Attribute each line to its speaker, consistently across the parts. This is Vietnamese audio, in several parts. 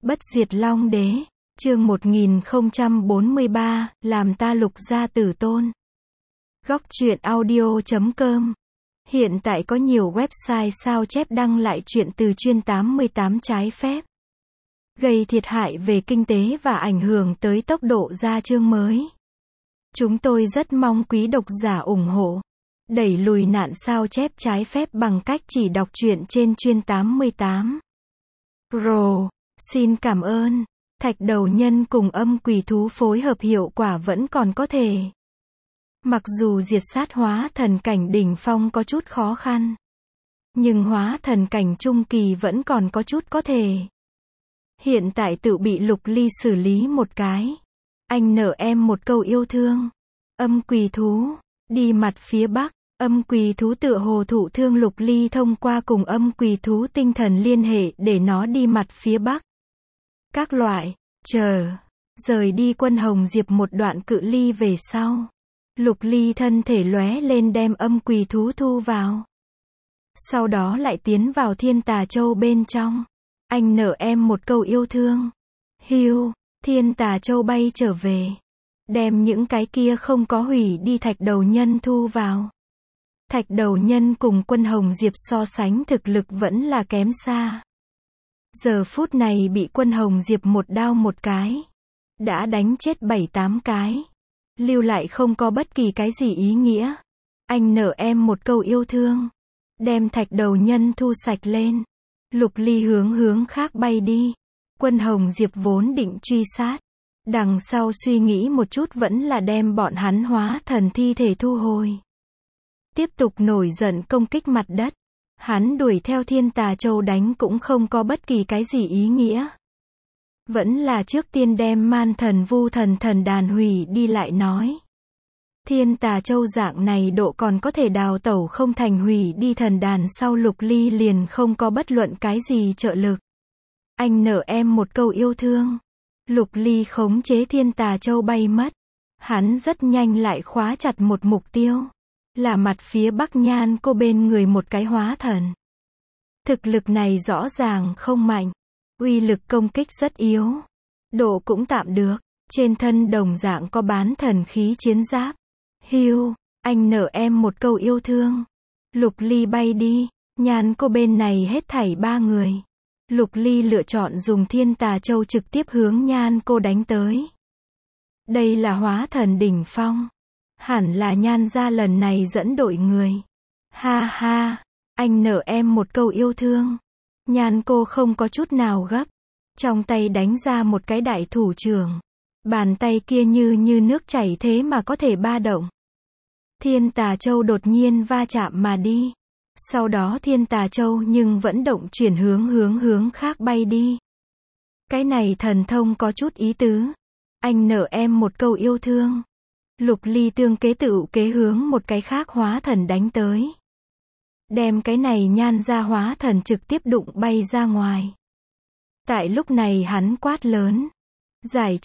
Speaker 1: Bất diệt Long Đế, chương 1043, làm ta lục gia tử tôn. Góc truyện audio.com. Hiện tại có nhiều website sao chép đăng lại truyện từ chuyên 88 trái phép, gây thiệt hại về kinh tế và ảnh hưởng tới tốc độ ra chương mới. Chúng tôi rất mong quý độc giả ủng hộ, đẩy lùi nạn sao chép trái phép bằng cách chỉ đọc truyện trên chuyên 88. Pro. Xin cảm ơn. Thạch đầu nhân cùng âm quỷ thú phối hợp hiệu quả vẫn còn có thể. Mặc dù diệt sát hóa thần cảnh đỉnh phong có chút khó khăn, nhưng hóa thần cảnh trung kỳ vẫn còn có chút có thể. Hiện tại tự bị Lục Ly xử lý một cái. Anh nợ em một câu yêu thương. Âm quỷ thú, đi mặt phía bắc. Âm quỷ thú tựa hồ thụ thương Lục Ly thông qua cùng âm quỷ thú tinh thần liên hệ để nó đi mặt phía bắc. Các loại, rời đi Quân Hồng Diệp một đoạn cự ly về sau. Lục Ly thân thể lóe lên đem âm quỷ thú thu vào. Sau đó lại tiến vào Thiên Tà Châu bên trong. Anh nợ em một câu yêu thương. Hiu, Thiên Tà Châu bay trở về. Đem những cái kia không có hủy đi thạch đầu nhân thu vào. Thạch đầu nhân cùng Quân Hồng Diệp so sánh thực lực vẫn là kém xa. Giờ phút này bị Quân Hồng Diệp một đao một cái, đã đánh chết 7-8 cái. Lưu lại không có bất kỳ cái gì ý nghĩa. Anh nợ em một câu yêu thương. Đem thạch đầu nhân thu sạch lên. Lục Ly hướng khác bay đi. Quân Hồng Diệp vốn định truy sát. Đằng sau suy nghĩ một chút vẫn là đem bọn hắn hóa thần thi thể thu hồi. Tiếp tục nổi giận công kích mặt đất. Hắn đuổi theo Thiên Tà Châu đánh cũng không có bất kỳ cái gì ý nghĩa. Vẫn là trước tiên đem man thần vu thần đàn hủy đi lại nói. Thiên Tà Châu dạng này độ còn có thể đào tẩu không thành hủy đi thần đàn sau Lục Ly liền không có bất luận cái gì trợ lực. Anh nợ em một câu yêu thương. Lục Ly khống chế Thiên Tà Châu bay mất. Hắn rất nhanh lại khóa chặt một mục tiêu. Là mặt phía bắc Nhan Cô bên người một cái hóa thần. Thực lực này rõ ràng không mạnh. Uy lực công kích rất yếu. Độ cũng tạm được. Trên thân đồng dạng có bán thần khí chiến giáp. Hiu, anh nợ em một câu yêu thương. Lục Ly bay đi. Nhan Cô bên này hết thảy 3 người. Lục Ly lựa chọn dùng Thiên Tà Châu trực tiếp hướng Nhan Cô đánh tới. Đây là hóa thần đỉnh phong. Hẳn là Nhan gia lần này dẫn đội người. Ha ha, anh nợ em một câu yêu thương. Nhan Cô không có chút nào gấp. Trong tay đánh ra một cái đại thủ trưởng. Bàn tay kia như nước chảy thế mà có thể ba động. Thiên Tà Châu đột nhiên va chạm mà đi. Sau đó Thiên Tà Châu nhưng vẫn động chuyển hướng khác bay đi. Cái này thần thông có chút ý tứ. Anh nợ em một câu yêu thương. Lục Ly tương kế tự kế hướng một cái khác hóa thần đánh tới. Đem cái này Nhan gia hóa thần trực tiếp đụng bay ra ngoài. Tại lúc này hắn quát lớn. Giải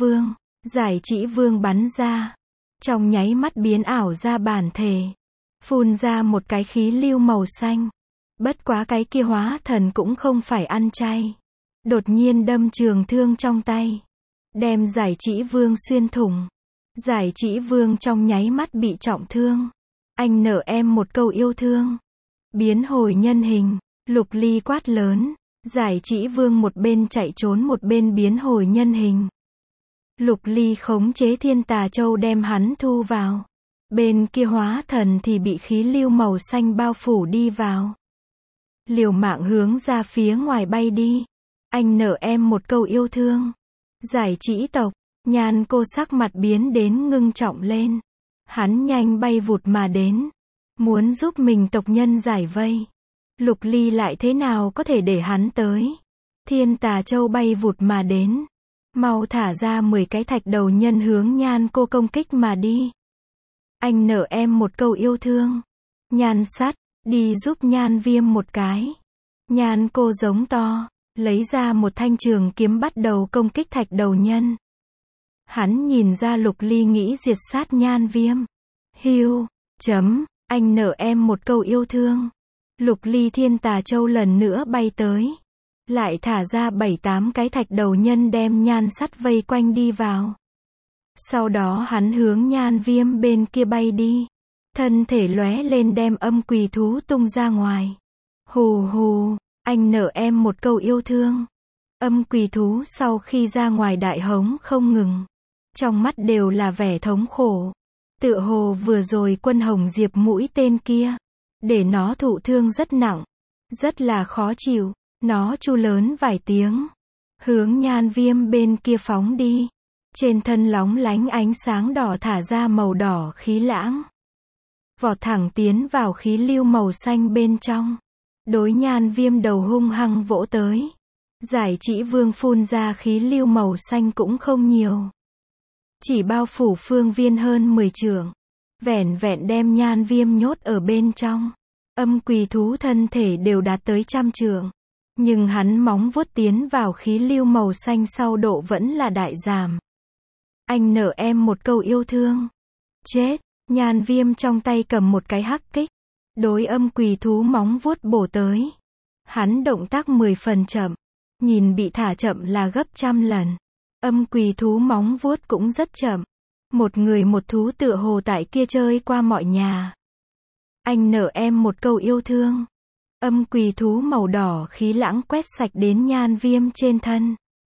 Speaker 1: chỉ vương bắn ra. Trong nháy mắt biến ảo ra bản thể. Phun ra một cái khí lưu màu xanh. Bất quá cái kia hóa thần cũng không phải ăn chay. Đột nhiên đâm trường thương trong tay. Đem giải chỉ vương xuyên thủng. Giải chỉ vương trong nháy mắt bị trọng thương. Anh nợ em một câu yêu thương. Biến hồi nhân hình. Lục Ly quát lớn. Giải chỉ vương một bên chạy trốn một bên biến hồi nhân hình. Lục Ly khống chế Thiên Tà Châu đem hắn thu vào. Bên kia hóa thần thì bị khí lưu màu xanh bao phủ đi vào. Liều mạng hướng ra phía ngoài bay đi. Anh nợ em một câu yêu thương. Giải chỉ tộc. Nhan Cô sắc mặt biến đến ngưng trọng lên. Hắn nhanh bay vụt mà đến. Muốn giúp mình tộc nhân giải vây. Lục Ly lại thế nào có thể để hắn tới. Thiên Tà Châu bay vụt mà đến. Mau thả ra 10 cái thạch đầu nhân hướng Nhan Cô công kích mà đi. Anh nợ em một câu yêu thương. Nhan sắt, đi giúp Nhan Viêm một cái. Nhan Cô giống to. Lấy ra một thanh trường kiếm bắt đầu công kích thạch đầu nhân. Hắn nhìn ra Lục Ly nghĩ diệt sát Nhan Viêm. Hiu, anh nợ em một câu yêu thương. Lục Ly Thiên Tà Châu lần nữa bay tới. lại thả ra 7-8 cái thạch đầu nhân đem nhan sắt vây quanh đi vào. Sau đó hắn hướng Nhan Viêm bên kia bay đi. Thân thể lóe lên đem âm quỷ thú tung ra ngoài. Hù hù, anh nợ em một câu yêu thương. Âm quỷ thú sau khi ra ngoài đại hống không ngừng. Trong mắt đều là vẻ thống khổ. Tựa hồ vừa rồi Quân Hồng Diệp mũi tên kia, để nó thụ thương rất nặng. Rất là khó chịu. Nó chu lớn vài tiếng. Hướng Nhan Viêm bên kia phóng đi. Trên thân lóng lánh ánh sáng đỏ thả ra màu đỏ khí lãng. Vọt thẳng tiến vào khí lưu màu xanh bên trong. Đối Nhan Viêm đầu hung hăng vỗ tới. Giải Chỉ Vương phun ra khí lưu màu xanh cũng không nhiều. Chỉ bao phủ phương viên hơn 10 trượng. Vẻn vẹn đem Nhan Viêm nhốt ở bên trong. Âm quỷ thú thân thể đều đạt tới 100 trượng. Nhưng hắn móng vuốt tiến vào khí lưu màu xanh sau độ vẫn là đại giảm. Anh nợ em một câu yêu thương. Chết, Nhan Viêm trong tay cầm một cái hắc kích. Đối âm quỷ thú móng vuốt bổ tới. Hắn động tác 10 phần chậm. Nhìn bị thả chậm là gấp 100 lần. Âm quỷ thú móng vuốt cũng rất chậm. Một người một thú tựa hồ tại kia chơi qua mọi nhà. Anh nợ em một câu yêu thương. Âm quỷ thú màu đỏ khí lãng quét sạch đến Nhan Viêm trên thân.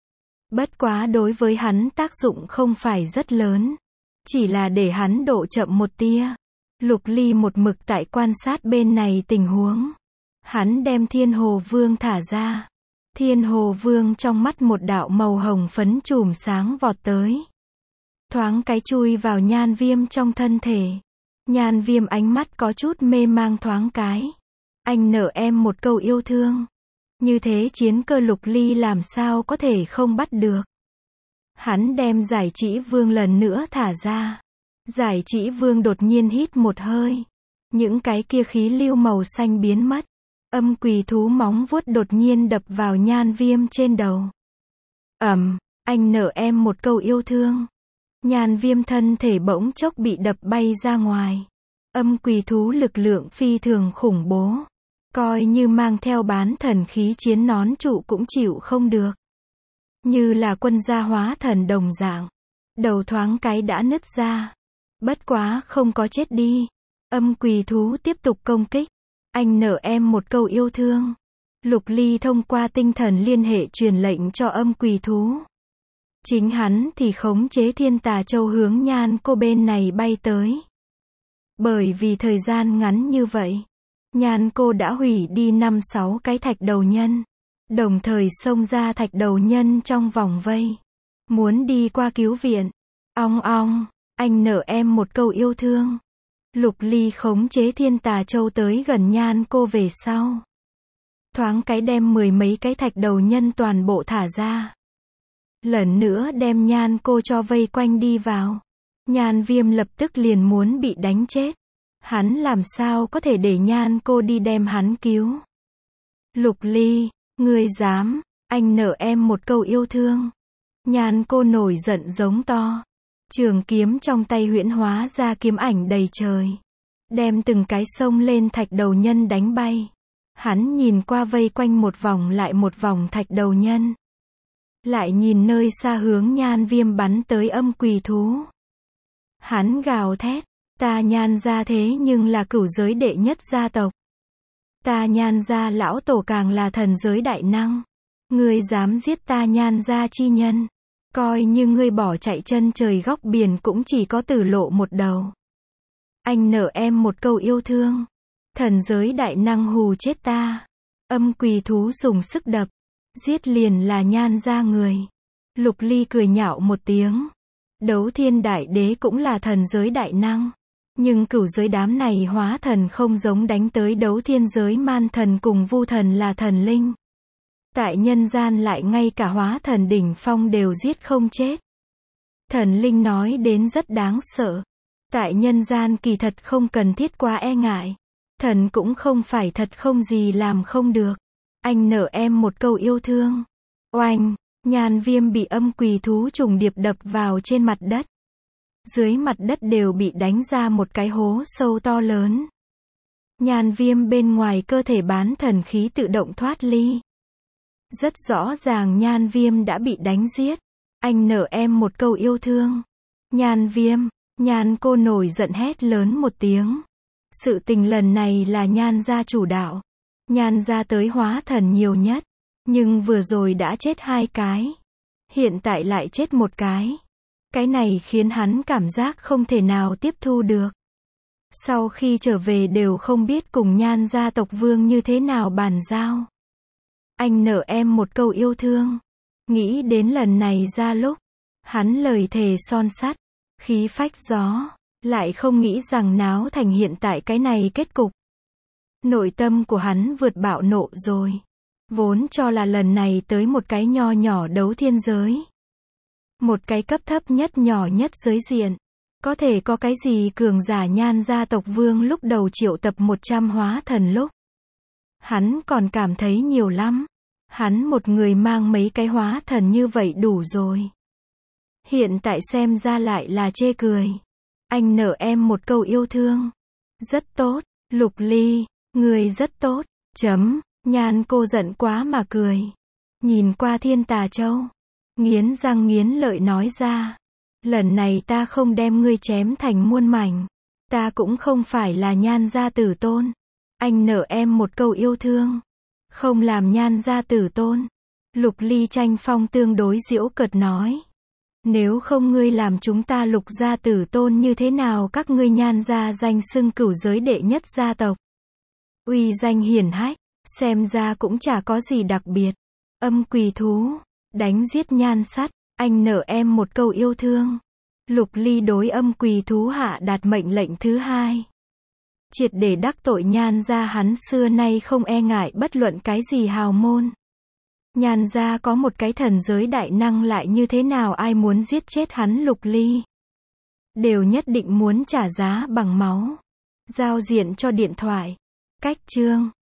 Speaker 1: Bất quá đối với hắn tác dụng không phải rất lớn. Chỉ là để hắn độ chậm một tia. Lục Ly một mực tại quan sát bên này tình huống. Hắn đem Thiên Hồ Vương thả ra. Thiên Hồ Vương trong mắt một đạo màu hồng phấn chùm sáng vọt tới. Thoáng cái chui vào Nhan Viêm trong thân thể. Nhan Viêm ánh mắt có chút mê mang thoáng cái. Anh nợ em một câu yêu thương. Như thế chiến cơ Lục Ly làm sao có thể không bắt được. Hắn đem Giải Chỉ Vương lần nữa thả ra. Giải Chỉ Vương đột nhiên hít một hơi. Những cái kia khí lưu màu xanh biến mất. Âm quỷ thú móng vuốt đột nhiên đập vào Nhan Viêm trên đầu. Anh nợ em một câu yêu thương. Nhan Viêm thân thể bỗng chốc bị đập bay ra ngoài. Âm quỷ thú lực lượng phi thường khủng bố. Coi như mang theo bán thần khí chiến nón trụ cũng chịu không được. Như là quân gia hóa thần đồng dạng. Đầu thoáng cái đã nứt ra. Bất quá không có chết đi. Âm quỷ thú tiếp tục công kích. Anh nợ em một câu yêu thương. Lục Ly thông qua tinh thần liên hệ truyền lệnh cho âm quỷ thú. Chính hắn thì khống chế Thiên Tà Châu hướng Nhan cô bên này bay tới. Bởi vì thời gian ngắn như vậy, Nhan cô đã hủy đi 5-6 cái thạch đầu nhân. Đồng thời xông ra thạch đầu nhân trong vòng vây. Muốn đi qua cứu viện. Ong ong, anh nợ em một câu yêu thương. Lục Ly khống chế Thiên Tà Châu tới gần Nhan cô về sau. Thoáng cái đem 10 mấy cái thạch đầu nhân toàn bộ thả ra. Lần nữa đem Nhan cô cho vây quanh đi vào. Nhan Viêm lập tức liền muốn bị đánh chết. Hắn làm sao có thể để Nhan cô đi đem hắn cứu. Lục Ly, ngươi dám, anh nợ em một câu yêu thương. Nhan cô nổi giận giống to. Trường kiếm trong tay huyễn hóa ra kiếm ảnh đầy trời. Đem từng cái sông lên thạch đầu nhân đánh bay. Hắn nhìn qua vây quanh một vòng lại một vòng thạch đầu nhân. Lại nhìn nơi xa hướng Nhan Viêm bắn tới âm quỷ thú. Hắn gào thét. Ta Nhan gia thế nhưng là cửu giới đệ nhất gia tộc. Ta Nhan gia lão tổ càng là thần giới đại năng. Ngươi dám giết ta Nhan gia chi nhân. Coi như ngươi bỏ chạy chân trời góc biển cũng chỉ có tử lộ một đầu. Anh nợ em một câu yêu thương. Thần giới đại năng hù chết ta. Âm quỷ thú dùng sức đập. Giết liền là Nhan gia người. Lục Ly cười nhạo một tiếng. Đấu Thiên Đại Đế cũng là thần giới đại năng. Nhưng cửu giới đám này hóa thần không giống đánh tới đấu thiên giới man thần cùng vu thần là thần linh. Tại nhân gian lại ngay cả hóa thần đỉnh phong đều giết không chết. Thần linh nói đến rất đáng sợ. Tại nhân gian kỳ thật không cần thiết quá e ngại. Thần cũng không phải thật không gì làm không được. Anh nợ em một câu yêu thương. Oanh, Nhan Viêm bị âm quỷ thú trùng điệp đập vào trên mặt đất. Dưới mặt đất đều bị đánh ra một cái hố sâu to lớn. Nhan Viêm bên ngoài cơ thể bán thần khí tự động thoát ly. Rất rõ ràng Nhan Viêm đã bị đánh giết. Anh nợ em một câu yêu thương. Nhan Viêm, Nhan cô nổi giận hét lớn một tiếng. Sự tình lần này là Nhan gia chủ đạo. Nhan gia tới hóa thần nhiều nhất. Nhưng vừa rồi đã chết 2 cái. Hiện tại lại chết 1 cái. Cái này khiến hắn cảm giác không thể nào tiếp thu được. Sau khi trở về đều không biết cùng Nhan gia tộc vương như thế nào bàn giao. Anh nợ em một câu yêu thương. Nghĩ đến lần này ra lúc, hắn lời thề son sắt, khí phách gió, lại không nghĩ rằng náo thành hiện tại cái này kết cục. Nội tâm của hắn vượt bạo nộ rồi. Vốn cho là lần này tới một cái nho nhỏ đấu thiên giới. Một cái cấp thấp nhất nhỏ nhất giới diện. Có thể có cái gì cường giả Nhan gia tộc vương lúc đầu triệu tập 100 hóa thần lúc. Hắn còn cảm thấy nhiều lắm. Hắn một người mang mấy cái hóa thần như vậy đủ rồi. Hiện tại xem ra lại là chê cười. Anh nợ em một câu yêu thương. Rất tốt, Lục Ly, người rất tốt. Nhan cô giận quá mà cười. Nhìn qua Thiên Tà Châu. Nghiến răng nghiến lợi nói ra. Lần này ta không đem ngươi chém thành muôn mảnh. Ta cũng không phải là Nhan gia tử tôn. Anh nợ em một câu yêu thương. Không làm Nhan gia tử tôn. Lục Ly tranh phong tương đối giễu cợt nói. Nếu không ngươi làm chúng ta Lục gia tử tôn như thế nào các ngươi Nhan gia danh xưng cửu giới đệ nhất gia tộc. Uy danh hiển hách, xem ra cũng chả có gì đặc biệt. Âm quỷ thú, đánh giết Nhan sắt, anh nợ em một câu yêu thương. Lục Ly đối âm quỷ thú hạ đạt mệnh lệnh thứ 2. Triệt để đắc tội Nhan gia hắn xưa nay không e ngại bất luận cái gì hào môn. Nhan gia có một cái thần giới đại năng lại như thế nào ai muốn giết chết hắn Lục Ly. Đều nhất định muốn trả giá bằng máu. Giao diện cho điện thoại. Cách chương.